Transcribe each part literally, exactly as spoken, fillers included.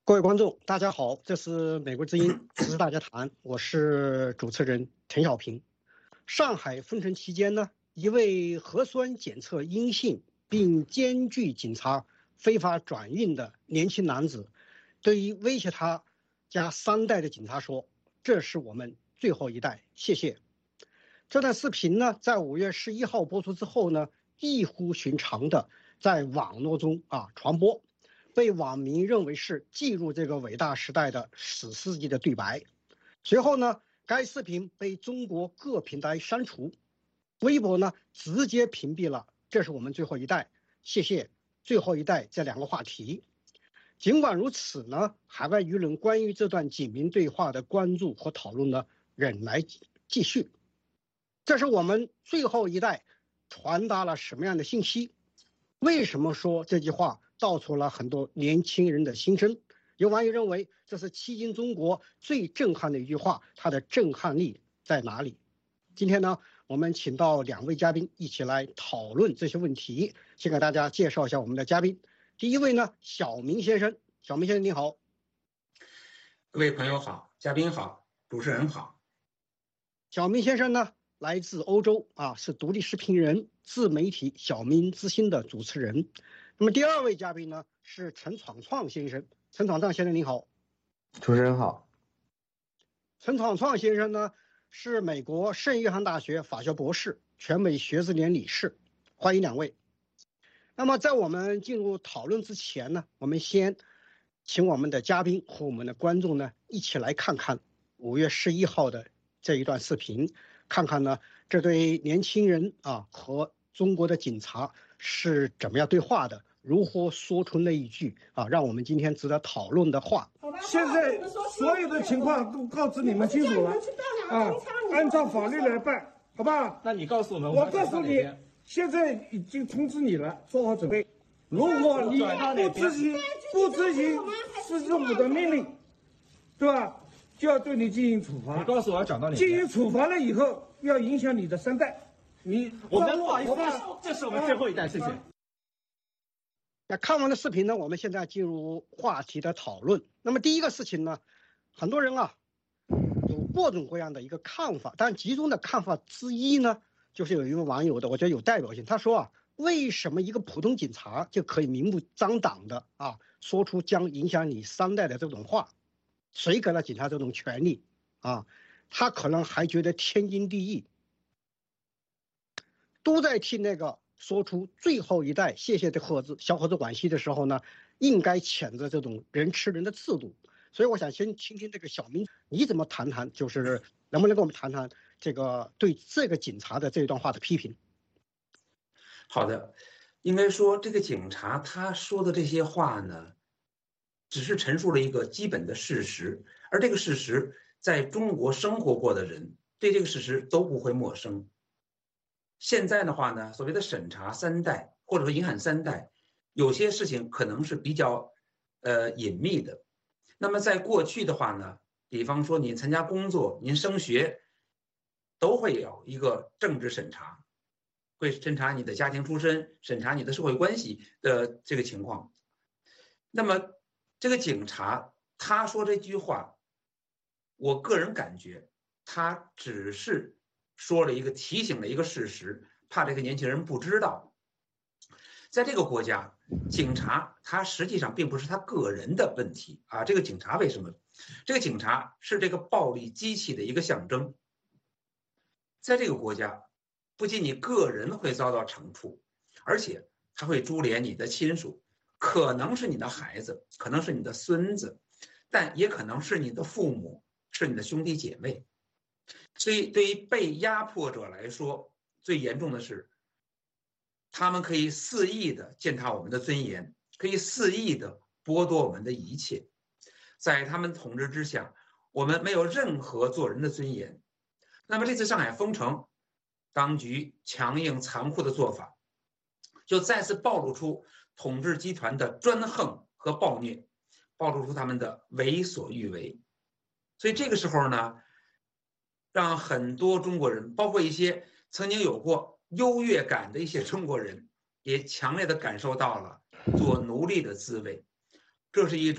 各位观众，大家好，这是美国之音时事大家谈，我是主持人陈小平。上海封城期间呢，一位核酸检测阴性并兼具警察非法转运的年轻男子，对于威胁他家三代的警察说：“这是我们最后一代，谢谢。”这段视频呢，在五月十一号播出之后呢，异乎寻常的在网络中啊传播。被网民认为是记录这个伟大时代的史诗级的对白。随后呢，该视频被中国各平台删除，微博呢直接屏蔽了“这是我们最后一代，谢谢”“最后一代”这两个话题。尽管如此呢，海外舆论关于这段警民对话的关注和讨论呢仍来继续。这是我们最后一代传达了什么样的信息？为什么说这句话道出了很多年轻人的心声？有网友认为这是迄今中国最震撼的一句话，它的震撼力在哪里？今天呢，我们请到两位嘉宾一起来讨论这些问题。先给大家介绍一下我们的嘉宾。第一位呢，小明先生。小明先生你好。 各位朋友好，嘉宾好，主持人好。 小明先生呢，来自欧洲啊，是独立视频人、自媒体小明之星的主持人。那么第二位嘉宾呢是陈闯创先生。陈闯创先生您好。 主持人好。 陈闯创先生呢是美国圣约翰大学法学博士、全美学士联理事，欢迎两位。那么在我们进入讨论之前呢，我们先请我们的嘉宾和我们的观众呢一起来看看五月十一号的这一段视频，看看呢这对年轻人啊和中国的警察是怎么样对话的，如何说出那一句啊让我们今天值得讨论的话。 现在所有的情况都告知你们清楚了啊，按照法律来办，好吧？ 那你告诉我们， 我告诉你，现在已经通知你了，做好准备。如果你不执行不执行市政府的命令，对吧？就要对你进行处罚。 你告诉我要讲到哪？ 进行处罚了以后，要影响你的三代。你我们不好意思，这是我们最后一代，谢谢。 那看完了视频呢，我们现在进入话题的讨论。那么第一个事情呢，很多人啊有各种各样的一个看法，但其中的看法之一呢，就是有一位网友的，我觉得有代表性。他说啊，为什么一个普通警察就可以明目张胆的啊说出将影响你三代的这种话？谁给了警察这种权利啊？他可能还觉得天经地义。都在替那个说出最后一代谢谢的盒子小伙子惋惜的时候呢，应该谴责这种人吃人的制度。所以我想先听听这个小明，你怎么谈谈，就是能不能跟我们谈谈这个对这个警察的这一段话的批评？ 好的，应该说这个警察他说的这些话呢，只是陈述了一个基本的事实，而这个事实在中国生活过的人对这个事实都不会陌生。现在的话呢，所谓的审查三代或者说影响三代，有些事情可能是比较呃隐秘的。那么在过去的话呢，比方说您参加工作、您升学，都会有一个政治审查，会审查你的家庭出身，审查你的社会关系的这个情况。那么这个警察他说这句话，我个人感觉他只是说了一个提醒了一个事实，怕这个年轻人不知道。在这个国家，警察他实际上并不是他个人的问题啊。这个警察为什么？这个警察是这个暴力机器的一个象征。在这个国家，不仅你个人会遭到惩处，而且他会株连你的亲属，可能是你的孩子，可能是你的孙子，但也可能是你的父母，是你的兄弟姐妹。所以对于被压迫者来说，最严重的是他们可以肆意的践踏我们的尊严，可以肆意的剥夺我们的一切。在他们统治之下，我们没有任何做人的尊严。那么这次上海封城，当局强硬残酷的做法，就再次暴露出统治集团的专横和暴虐，暴露出他们的为所欲为。所以这个时候呢，让很多中国人，包括一些曾经有过优越感的一些中国人，也强烈的感受到了做奴隶的滋味。这是一种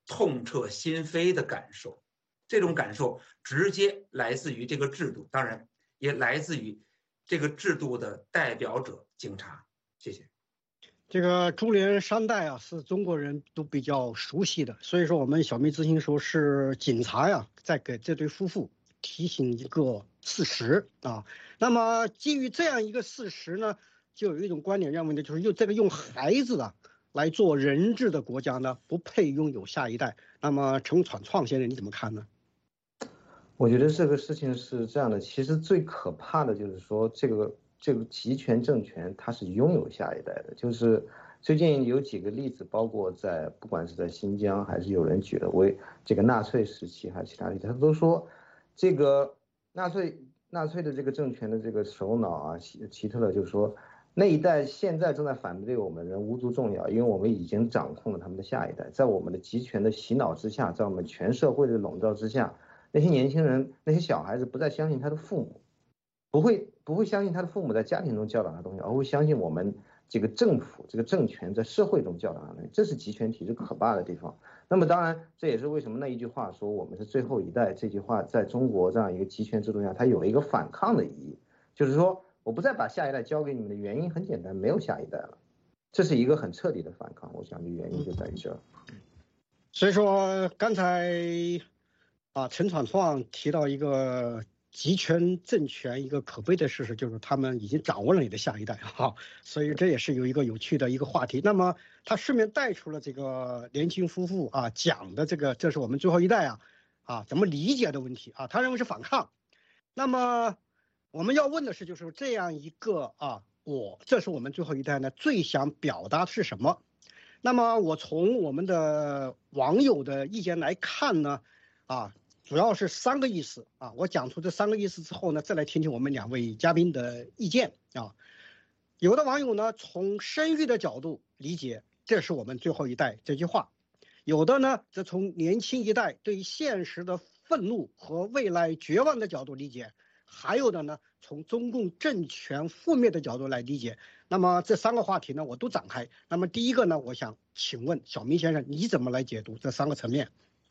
痛彻心扉的感受。这种感受直接来自于这个制度，当然也来自于这个制度的代表者警察。谢谢。 这个株连三代啊，是中国人都比较熟悉的，所以说我们小米咨询说是警察呀，在给这对夫妇提醒一个事实啊。那么基于这样一个事实呢，就有一种观点认为呢，就是用这个用孩子啊来做人质的国家呢，不配拥有下一代。那么陈闯创先生你怎么看呢？ 我觉得这个事情是这样的，其实最可怕的就是说，这个这个集权政权它是拥有下一代的。就是最近有几个例子，包括在不管是在新疆，还是有人举了为这个纳粹时期，还是其他例子，他都说这个纳粹纳粹的这个政权的这个首脑啊，希希特勒就说那一代现在正在反对我们的人无足重要，因为我们已经掌控了他们的下一代，在我们的集权的洗脑之下，在我们全社会的笼罩之下。那些年轻人，那些小孩子不再相信他的父母，不会不会相信他的父母在家庭中教导他的东西，而会相信我们这个政府这个政权在社会中教导他的东西。这是集权体制可怕的地方。那么当然，这也是为什么那一句话说我们是最后一代，这句话在中国这样一个集权制度下，它有了一个反抗的意义，就是说我不再把下一代交给你们的原因很简单，没有下一代了，这是一个很彻底的反抗。我想这原因就在于这儿。 所以说刚才。啊，陈闯创提到一个集权政权一个可悲的事实，就是他们已经掌握了你的下一代哈、啊，所以这也是有一个有趣的一个话题。那么他顺便带出了这个年轻夫妇啊讲的这个，这是我们最后一代啊啊怎么理解的问题啊，他认为是反抗。那么我们要问的是，就是这样一个啊，我这是我们最后一代呢最想表达是什么？那么我从我们的网友的意见来看呢，啊。主要是三个意思啊，我讲出这三个意思之后呢，再来听听我们两位嘉宾的意见啊。有的网友呢从生育的角度理解这是我们最后一代这句话，有的呢则从年轻一代对现实的愤怒和未来绝望的角度理解，还有的呢从中共政权覆灭的角度来理解。那么这三个话题呢我都展开。那么第一个呢，我想请问小明先生，你怎么来解读这三个层面？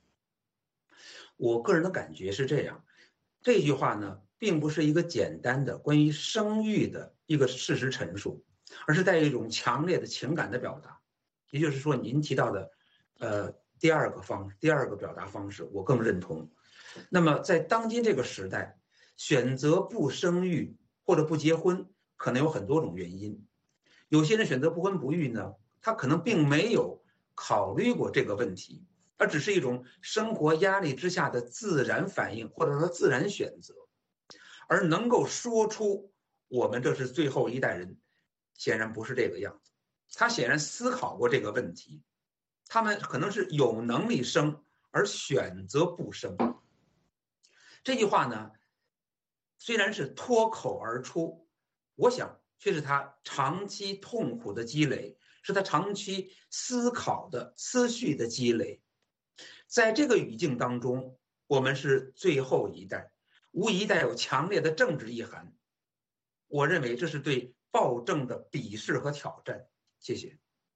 我个人的感觉是这样，这句话呢，并不是一个简单的关于生育的一个事实陈述，而是带有一种强烈的情感的表达。也就是说，您提到的，呃，第二个方第二个表达方式，我更认同。那么，在当今这个时代，选择不生育或者不结婚，可能有很多种原因。有些人选择不婚不育呢，他可能并没有考虑过这个问题。而只是一种生活压力之下的自然反应，或者说自然选择，而能够说出我们这是最后一代人，显然不是这个样子。他显然思考过这个问题，他们可能是有能力生而选择不生。这句话呢，虽然是脱口而出，我想却是他长期痛苦的积累，是他长期思考的思绪的积累。在这个语境当中，我们是最后一代，无疑带有强烈的政治意涵。我认为这是对暴政的鄙视和挑战。谢谢。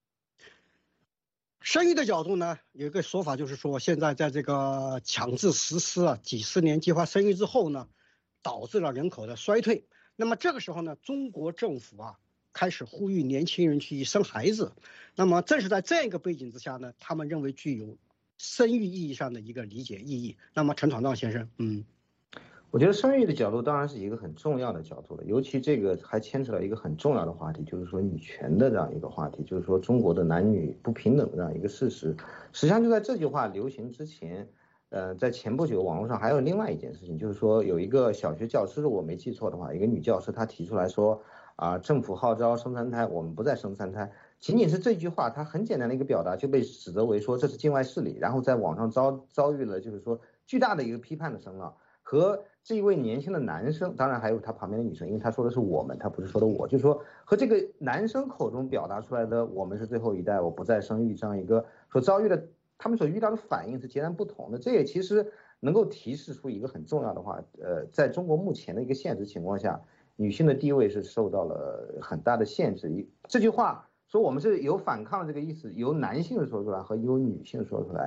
生育的角度呢，有一个说法就是说，现在在这个强制实施啊几十年计划生育之后呢，导致了人口的衰退。那么这个时候呢，中国政府啊开始呼吁年轻人去生孩子。那么正是在这样一个背景之下呢，他们认为具有生育意义上的一个理解意义。那么陈闯创先生，嗯， 我觉得生育的角度当然是一个很重要的角度了，尤其这个还牵扯到一个很重要的话题，就是说女权的这样一个话题，就是说中国的男女不平等这样一个事实。实际上就在这句话流行之前，呃，在前不久网络上还有另外一件事情，就是说有一个小学教师，如果没记错的话，一个女教师她提出来说啊，政府号召生三胎，我们不再生三胎。仅仅是这句话，它很简单的一个表达就被指责为说这是境外势力，然后在网上遭遭遇了就是说巨大的一个批判的声浪。和这一位年轻的男生，当然还有他旁边的女生，因为他说的是我们，他不是说的我，就是说和这个男生口中表达出来的我们是最后一代，我不再生育这样一个所遭遇的，他们所遇到的反应是截然不同的。这也其实能够提示出一个很重要的话，呃，在中国目前的一个现实情况下，女性的地位是受到了很大的限制。这句话说我们是有反抗这个意思，由男性说出来和由女性说出来，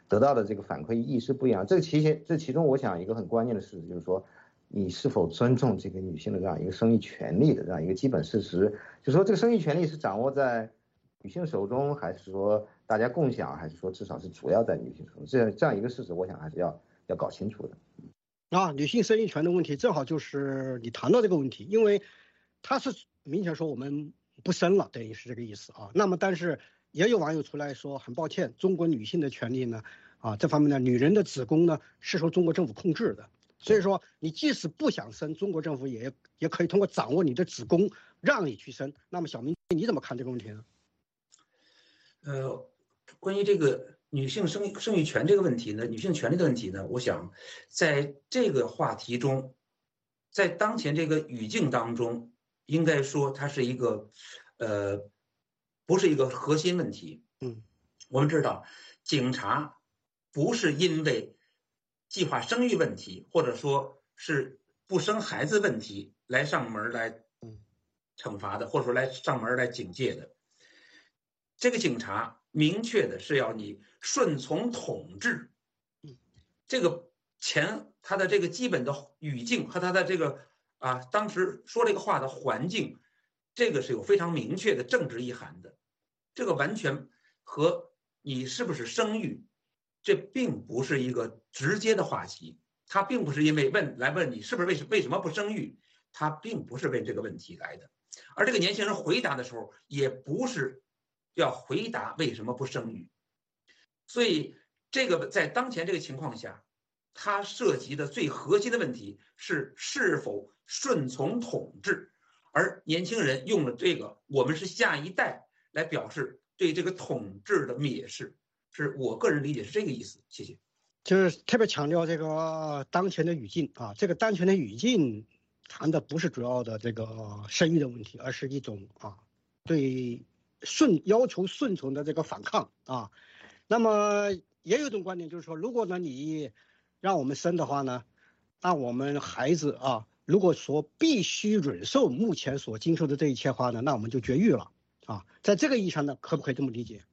得到的这个反馈意义是不一样。这个其实这其中我想一个很关键的事实就是说，你是否尊重这个女性的这样一个生育权利的这样一个基本事实，就是说这个生育权利是掌握在女性手中，还是说大家共享，还是说至少是主要在女性手中？这样这样一个事实，我想还是要要搞清楚的。 啊，女性生育权的问题正好就是你谈到这个问题，因为他是明显说我们不生了，等于是这个意思啊。那么但是也有网友出来说，很抱歉，中国女性的权利呢，啊这方面呢，女人的子宫呢是受中国政府控制的，所以说你即使不想生，中国政府也也可以通过掌握你的子宫让你去生。那么小明你怎么看这个问题呢？ 呃，关于这个女性生生育权这个问题呢，女性权利的问题呢，我想在这个话题中，在当前这个语境当中，应该说它是一个，呃，不是一个核心问题。 嗯， 我们知道，警察不是因为计划生育问题，或者说是不生孩子问题来上门来惩罚的，或者说来上门来警戒的。这个警察明确的是要你顺从统治，这个前他的这个基本的语境和他的这个啊当时说这个话的环境，这个是有非常明确的政治意涵的，这个完全和你是不是生育，这并不是一个直接的话题，他并不是因为问来问你是不是为什为什么不生育，他并不是问这个问题来的，而这个年轻人回答的时候也不是要回答为什么不生育，所以这个在当前这个情况下，它涉及的最核心的问题是是否顺从统治，而年轻人用了这个我们是下一代来表示对这个统治的蔑视，是我个人理解是这个意思。谢谢。 就是特别强调这个当前的语境啊，这个当前的语境谈的不是主要的这个生育的问题，而是一种啊对顺要求顺从的这个反抗啊。那么也有一种观点就是说，如果呢你让我们生的话呢，那我们孩子啊，如果说必须忍受目前所经受的这一切话呢，那我们就绝育了啊。在这个意义上呢，可不可以这么理解？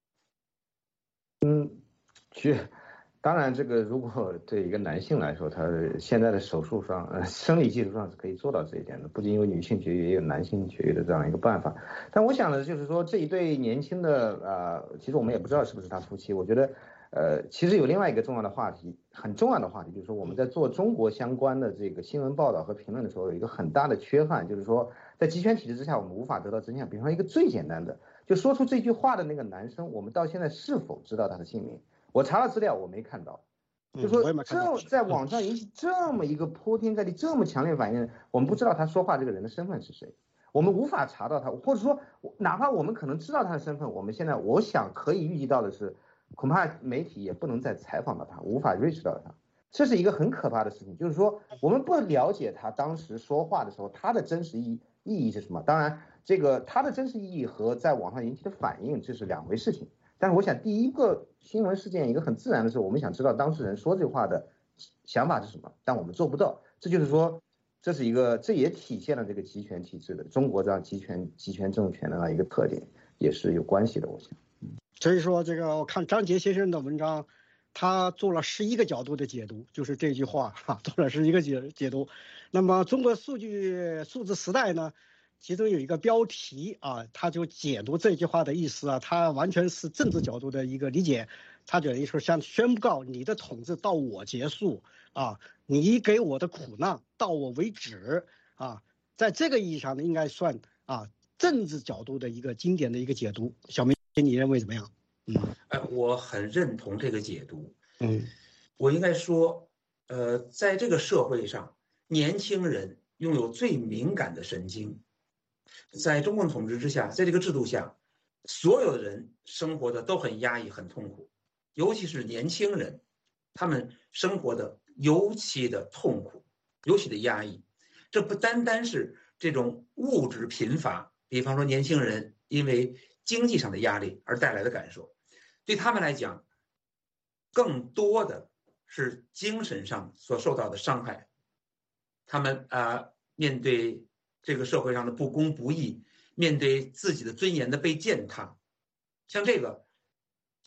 嗯，绝。当然，这个如果对一个男性来说，他现在的手术上，呃，生理技术上是可以做到这一点的。不仅有女性绝育，也有男性绝育的这样一个办法。但我想的就是说，这一对年轻的啊、呃，其实我们也不知道是不是他夫妻。我觉得，呃，其实有另外一个重要的话题，很重要的话题，就是说我们在做中国相关的这个新闻报道和评论的时候，有一个很大的缺憾，就是说在集权体制之下，我们无法得到真相。比方说一个最简单的，就说出这句话的那个男生，我们到现在是否知道他的姓名？我查了资料，我没看到。就说这在网上引起这么一个铺天盖地、这么强烈反应，我们不知道他说话这个人的身份是谁，我们无法查到他，或者说哪怕我们可能知道他的身份，我们现在我想可以预计到的是，恐怕媒体也不能再采访到他，无法 reach 到他，这是一个很可怕的事情。就是说我们不了解他当时说话的时候他的真实意义意义是什么，当然这个他的真实意义和在网上引起的反应这是两回事情。但是我想，第一个新闻事件，一个很自然的是，我们想知道当事人说这话的想法是什么，但我们做不到。这就是说，这是一个，这也体现了这个集权体制的中国这样集权集权政权的一个特点，也是有关系的。我想， 所以说这个我看张杰先生的文章，他做了十一个角度的解读，就是这句话哈，做了十一个解解读。那么中国数据数字时代呢？其中有一个标题啊，他就解读这句话的意思啊，他完全是政治角度的一个理解，他等于说像宣告你的统治到我结束啊，你给我的苦难到我为止啊，在这个意义上呢，应该算啊政治角度的一个经典的一个解读。小明，你认为怎么样？ 嗯，哎，我很认同这个解读。 嗯， 我应该说，呃，在这个社会上，年轻人拥有最敏感的神经。在中共统治之下，在这个制度下，所有的人生活的都很压抑、很痛苦，尤其是年轻人，他们生活的尤其的痛苦，尤其的压抑。这不单单是这种物质贫乏，比方说年轻人因为经济上的压力而带来的感受，对他们来讲，更多的是精神上所受到的伤害。他们啊、呃，面对这个社会上的不公不义，面对自己的尊严的被践踏，像这个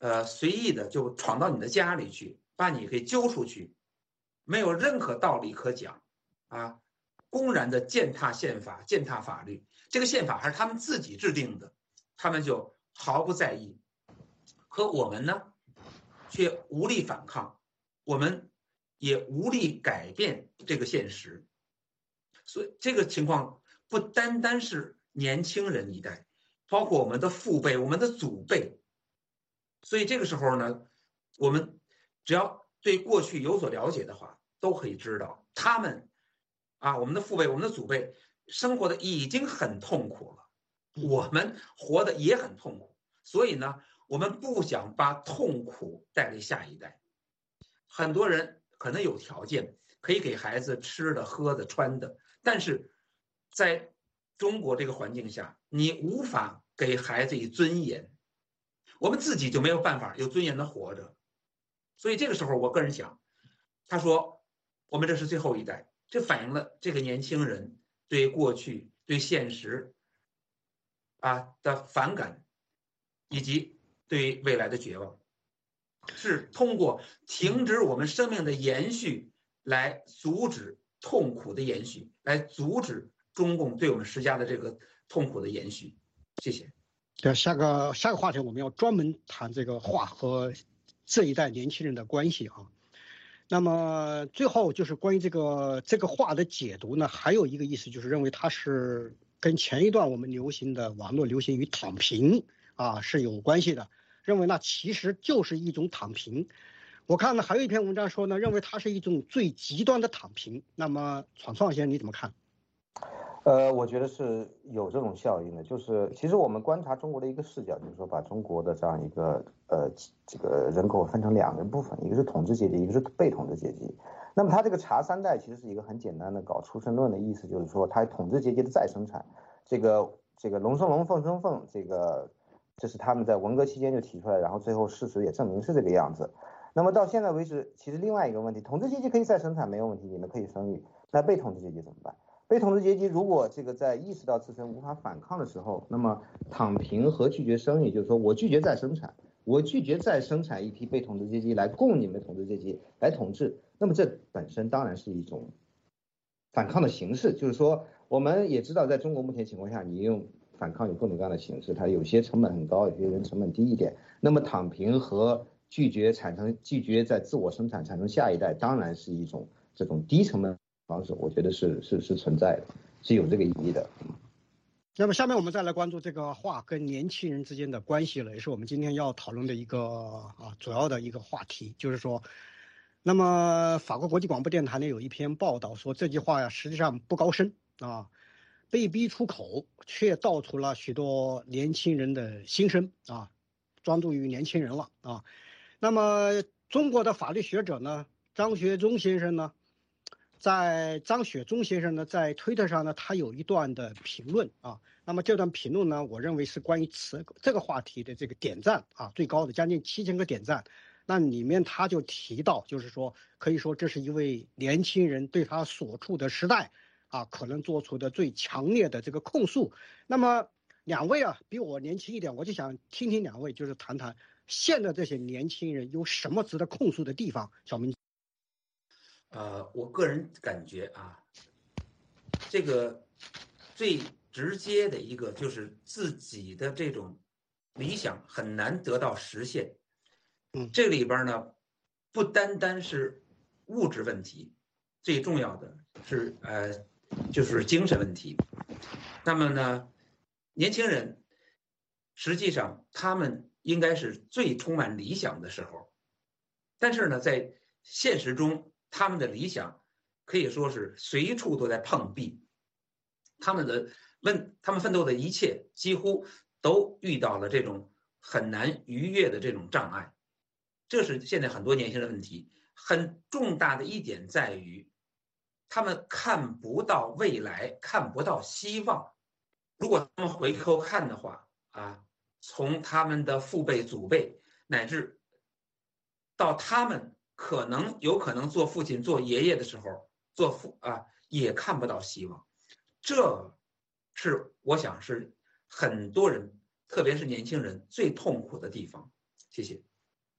呃随意的就闯到你的家里去，把你给揪出去，没有任何道理可讲啊，公然的践踏宪法、践踏法律。这个宪法还是他们自己制定的，他们就毫不在意。可我们呢，却无力反抗，我们也无力改变这个现实。所以这个情况不单单是年轻人一代，包括我们的父辈、我们的祖辈。所以这个时候呢，我们只要对过去有所了解的话，都可以知道他们啊，我们的父辈、我们的祖辈生活的已经很痛苦了，我们活的也很痛苦。所以呢，我们不想把痛苦带给下一代。很多人可能有条件可以给孩子吃的、喝的、穿的，但是在中国这个环境下，你无法给孩子以尊严，我们自己就没有办法有尊严的活着。所以这个时候，我个人想，他说我们这是最后一代，这反映了这个年轻人对过去、对现实啊的反感，以及对未来的绝望，是通过停止我们生命的延续来阻止痛苦的延续，来阻止中共对我们施加的这个痛苦的延续。谢谢。 对，下个下个话题我们要专门谈这个话和这一代年轻人的关系啊。那么最后就是关于这个这个话的解读呢，还有一个意思就是认为它是跟前一段我们流行的网络流行语躺平啊是有关系的，认为那其实就是一种躺平。我看呢还有一篇文章说呢，认为它是一种最极端的躺平。那么闯创先生你怎么看？ 呃，我觉得是有这种效应的，就是其实我们观察中国的一个视角，就是说把中国的这样一个呃这个人口分成两个部分，一个是统治阶级，一个是被统治阶级。那么他这个查三代其实是一个很简单的搞出生论的意思，就是说他统治阶级的再生产，这个这个龙生龙，凤生凤，这个这是他们在文革期间就提出来，然后最后事实也证明是这个样子。那么到现在为止，其实另外一个问题，统治阶级可以再生产没有问题，你们可以生育，那被统治阶级怎么办？被统治阶级如果这个在意识到自身无法反抗的时候，那么躺平和拒绝生育，就是说我拒绝再生产，我拒绝再生产一批被统治阶级来供你们统治阶级来统治，那么这本身当然是一种反抗的形式。就是说我们也知道在中国目前情况下，你用反抗有各种各样的形式，它有些成本很高，有些人成本低一点。那么躺平和拒绝产生拒绝在自我生产产生下一代，当然是一种这种低成本方式，我觉得是是是存在的，是有这个意义的。 那么下面我们再来关注这个话跟年轻人之间的关系了，也是我们今天要讨论的一个啊主要的一个话题，就是说，那么法国国际广播电台呢有一篇报道说这句话呀实际上不高深啊，被逼出口却道出了许多年轻人的心声啊，专注于年轻人了啊。那么中国的法律学者呢，张学忠先生呢。在张雪忠先生呢，在推特上呢，他有一段的评论啊。那么这段评论呢，我认为是关于此这个话题的这个点赞啊，最高的将近七千个点赞。那里面他就提到，就是说，可以说这是一位年轻人对他所处的时代啊，可能做出的最强烈的这个控诉。那么两位啊，比我年轻一点，我就想听听两位，就是谈谈现在这些年轻人有什么值得控诉的地方。小明。 呃，我个人感觉啊，这个最直接的一个就是自己的这种理想很难得到实现。 嗯， 这里边呢，不单单是物质问题，最重要的是呃，就是精神问题。那么呢，年轻人实际上他们应该是最充满理想的时候，但是呢，在现实中。他们的理想可以说是随处都在碰壁，他们的问，他们奋斗的一切几乎都遇到了这种很难逾越的这种障碍，这是现在很多年轻人的问题。很重大的一点在于，他们看不到未来，看不到希望。如果他们回头看的话啊，从他们的父辈、祖辈，乃至到他们。可能有可能做父亲做爷爷的时候做父啊也看不到希望，这是我想是很多人特别是年轻人最痛苦的地方。谢谢。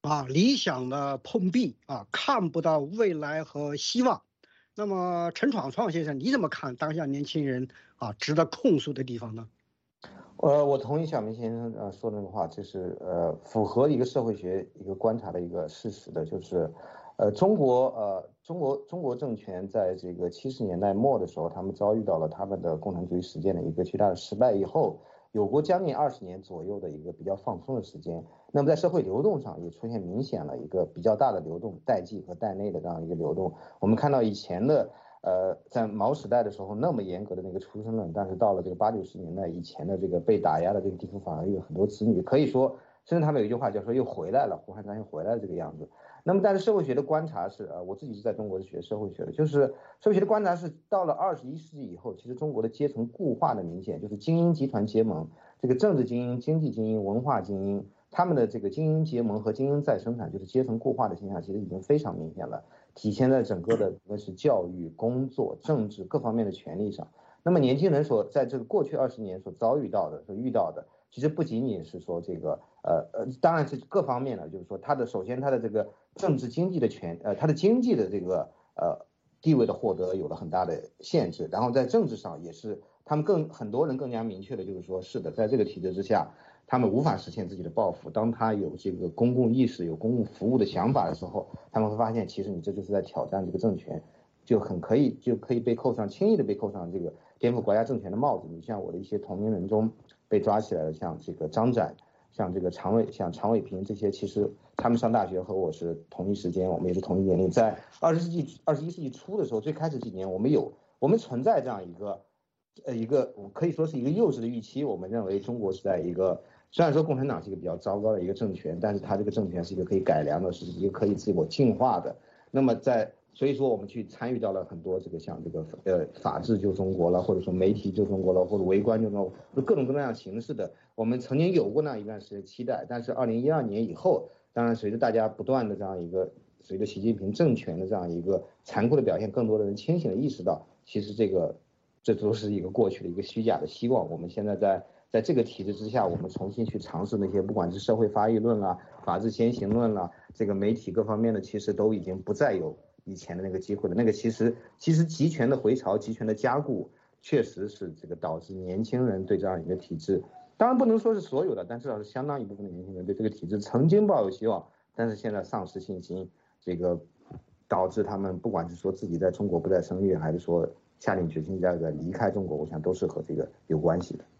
啊，理想的碰壁啊，看不到未来和希望。那么陈闯闯先生，你怎么看当下年轻人啊值得控诉的地方呢？ 呃，我同意小明先生呃说的那个话，就是呃符合一个社会学一个观察的一个事实的，就是呃中国呃中国中国政权在这个七十年代末的时候，他们遭遇到了他们的共产主义实践的一个巨大的失败以后，有过将近二十年左右的一个比较放松的时间。那么在社会流动上也出现明显了一个比较大的流动，代际和代内的这样一个流动。我们看到以前的。呃，在毛时代的时候那么严格的那个出生论，但是到了这个八九十年代以前的这个被打压的这个地方，反而有很多子女可以说，甚至他们有一句话叫说又回来了，胡汉三又回来了这个样子。那么，但是社会学的观察是，呃，我自己是在中国是学社会学的，就是社会学的观察是到了二十一世纪以后，其实中国的阶层固化的明显，就是精英集团结盟，这个政治精英、经济精英、文化精英，他们的这个精英结盟和精英再生产，就是阶层固化的现象，其实已经非常明显了。体现在整个的无论是教育、工作、政治各方面的权利上。那么年轻人所在这个过去二十年所遭遇到的、所遇到的，其实不仅仅是说这个呃呃，当然是各方面的，就是说他的首先他的这个政治经济的权呃他的经济的这个呃地位的获得有了很大的限制，然后在政治上也是他们更很多人更加明确的就是说是的，在这个体制之下。他们无法实现自己的抱负。当他有这个公共意识、有公共服务的想法的时候，他们会发现，其实你这就是在挑战这个政权，就很可以就可以被扣上轻易的被扣上这个颠覆国家政权的帽子。你像我的一些同龄人中被抓起来的，像这个张展，像这个常伟，像常伟平这些，其实他们上大学和我是同一时间，我们也是同一年龄。在二十世纪、二十一世纪初的时候，最开始几年，我们有我们存在这样一个呃一个可以说是一个幼稚的预期，我们认为中国是在一个。虽然说共产党是一个比较糟糕的一个政权，但是它这个政权是一个可以改良的，是一个可以自我进化的。那么在所以说我们去参与到了很多这个像这个呃法治救中国了，或者说媒体救中国了，或者围观救中国，各种各样形式的，我们曾经有过那样一段时间期待。但是二零一二年以后，当然随着大家不断的这样一个随着习近平政权的这样一个残酷的表现，更多的人清醒的意识到，其实这个这都是一个过去的一个虚假的希望。我们现在在。在这个体制之下，我们重新去尝试那些，不管是社会发议论啦、法治先行论啦，这个媒体各方面的，其实都已经不再有以前的那个机会了。那个其实，其实集权的回潮、集权的加固，确实是这个导致年轻人对这样一个体制，当然不能说是所有的，但至少是相当一部分的年轻人对这个体制曾经抱有希望，但是现在丧失信心，这个导致他们不管是说自己在中国不再生育，还是说下定决心要离开中国，我想都是和这个有关系的。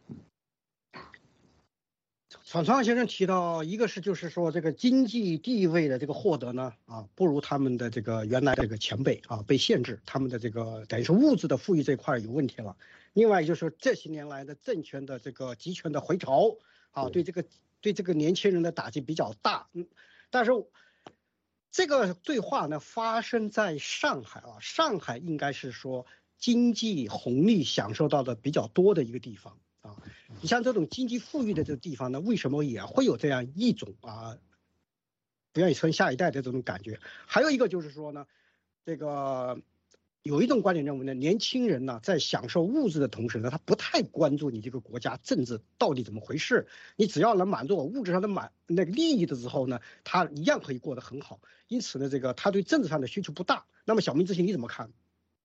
闯闯先生提到，一个是就是说这个经济地位的这个获得呢，啊，不如他们的这个原来这个前辈啊被限制，他们的这个等于是物质的富裕这块有问题了。另外就是这些年来的政权的这个集权的回潮啊，对这个对这个年轻人的打击比较大。嗯，但是这个对话呢发生在上海啊，上海应该是说经济红利享受到的比较多的一个地方。啊，你像这种经济富裕的这个地方呢，为什么也会有这样一种啊，不愿意生下一代的这种感觉？还有一个就是说呢，这个有一种观点认为呢，年轻人呢在享受物质的同时呢，他不太关注你这个国家政治到底怎么回事。你只要能满足我物质上的满那个利益的时候呢，他一样可以过得很好。因此呢，这个他对政治上的需求不大。那么小明之前你怎么看？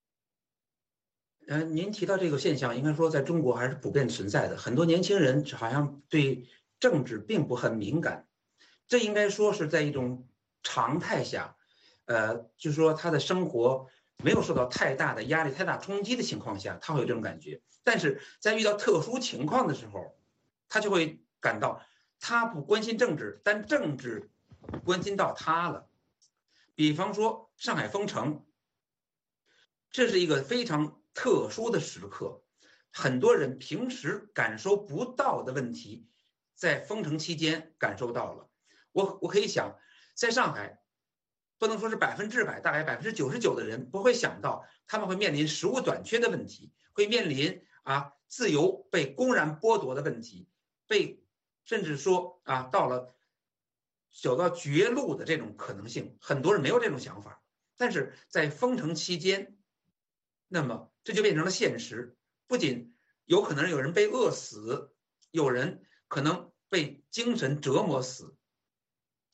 呃，您提到这个现象，应该说在中国还是普遍存在的。很多年轻人好像对政治并不很敏感，这应该说是在一种常态下，呃，就是说他的生活没有受到太大的压力、太大冲击的情况下，他会有这种感觉。但是在遇到特殊情况的时候，他就会感到他不关心政治，但政治关心到他了。比方说上海封城，这是一个非常特殊的时刻，很多人平时感受不到的问题，在封城期间感受到了。我我可以想，在上海，不能说是百分之百，大概百分之九十九的人不会想到他们会面临食物短缺的问题，会面临啊自由被公然剥夺的问题，被甚至说啊到了走到绝路的这种可能性，很多人没有这种想法。但是在封城期间，那么这就变成了现实，不仅有可能有人被饿死，有人可能被精神折磨死，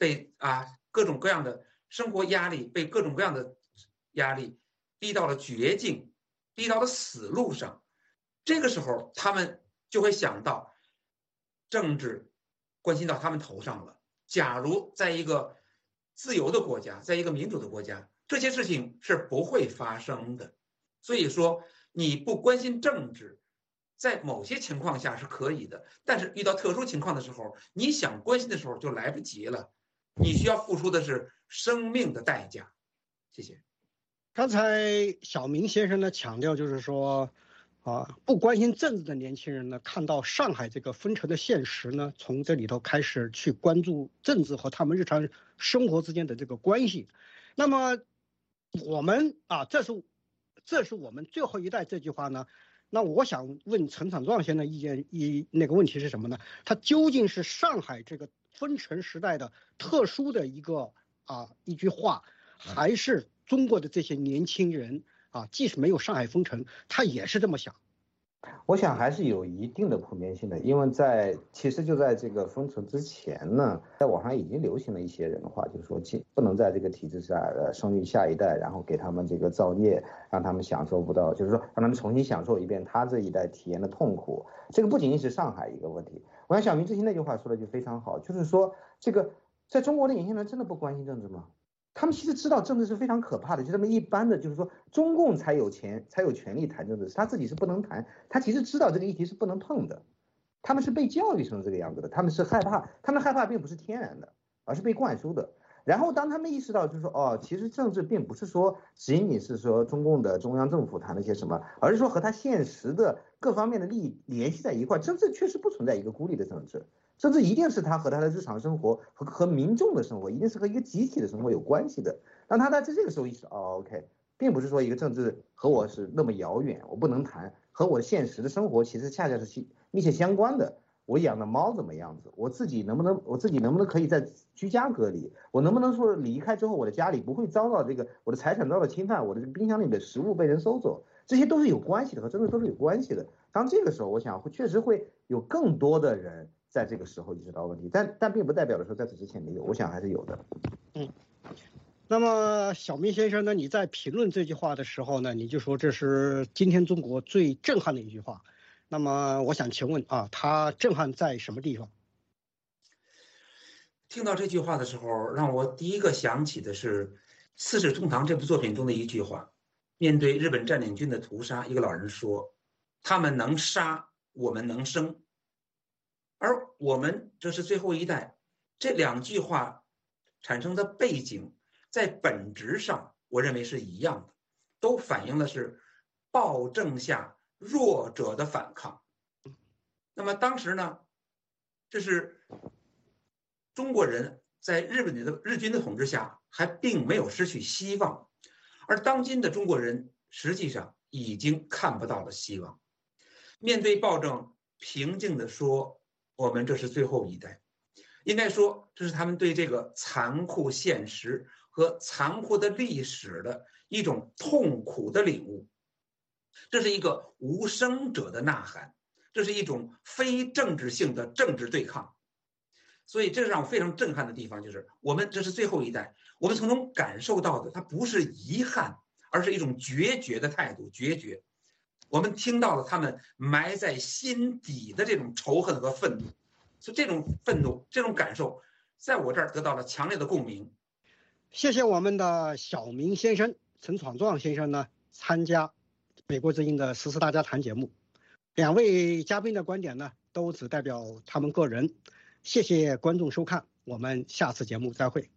被啊各种各样的生活压力，被各种各样的压力逼到了绝境，逼到了死路上。这个时候，他们就会想到，政治关心到他们头上了。假如在一个自由的国家，在一个民主的国家，这些事情是不会发生的。所以说，你不关心政治，在某些情况下是可以的，但是遇到特殊情况的时候，你想关心的时候就来不及了，你需要付出的是生命的代价。谢谢。 刚才小明先生呢强调，就是说，啊，不关心政治的年轻人呢，看到上海这个封城的现实呢，从这里头开始去关注政治和他们日常生活之间的这个关系。那么，我们啊，这是这是我们最后一代这句话呢。那我想问陈闯壮先生的意见，一那个问题是什么呢？它究竟是上海这个封城时代的特殊的一个啊一句话，还是中国的这些年轻人啊，即使没有上海封城，他也是这么想？ 我想还是有一定的普遍性的，因为在其实就在这个封城之前呢，在网上已经流行了一些人话，就是说不能在这个体制下呃生育下一代，然后给他们这个造孽，让他们享受不到，就是说让他们重新享受一遍他这一代体验的痛苦。这个不仅仅是上海一个问题。我想小明之前那句话说的就非常好，就是说这个在中国的年轻人真的不关心政治吗？他们其实知道政治是非常可怕的，就这么一般的，就是说中共才有钱才有权利谈政治，他自己是不能谈。他其实知道这个议题是不能碰的，他们是被教育成这个样子的，他们是害怕，他们害怕并不是天然的，而是被灌输的。然后当他们意识到，就是说哦，其实政治并不是说仅仅是说中共的中央政府谈了些什么，而是说和他现实的各方面的利益联系在一块，政治确实不存在一个孤立的政治。政治一定是他和他的日常生活和和民众的生活，一定是和一个集体的生活有关系的。当他在这个时候意识到，哦 ，OK， 并不是说一个政治和我是那么遥远，我不能谈，和我现实的生活其实恰恰是密切相关的。我养的猫怎么样子？我自己能不能，我自己能不能可以在居家隔离？我能不能说离开之后，我的家里不会遭到这个我的财产遭到侵犯，我的冰箱里的食物被人收走？这些都是有关系的，和政治都是有关系的。当这个时候，我想会确实会有更多的人在这个时候意识到问题，但但并不代表的说在此之前没有，我想还是有的。 嗯，那么小明先生呢，你在评论这句话的时候呢，你就说这是今天中国最震撼的一句话。那么我想请问啊，它震撼在什么地方？ 听到这句话的时候，让我第一个想起的是《四世同堂》这部作品中的一句话。面对日本占领军的屠杀，一个老人说：“他们能杀，我们能生。”而我们这是最后一代，这两句话产生的背景，在本质上，我认为是一样的，都反映的是暴政下弱者的反抗。那么当时呢，这是中国人在日本的日军的统治下还并没有失去希望，而当今的中国人实际上已经看不到了希望。面对暴政，平静地说，我们这是最后一代。应该说，这是他们对这个残酷现实和残酷的历史的一种痛苦的领悟。这是一个无声者的呐喊，这是一种非政治性的政治对抗。所以这是让我非常震撼的地方，就是我们这是最后一代，我们从中感受到的它不是遗憾，而是一种决绝的态度，决绝。我们听到了他们埋在心底的这种仇恨和愤怒，所以这种愤怒这种感受在我这儿得到了强烈的共鸣。 谢谢我们的小明先生、陈闯壮先生呢参加美国之音的时事大家谈节目，两位嘉宾的观点呢都只代表他们个人。谢谢观众收看，我们下次节目再会。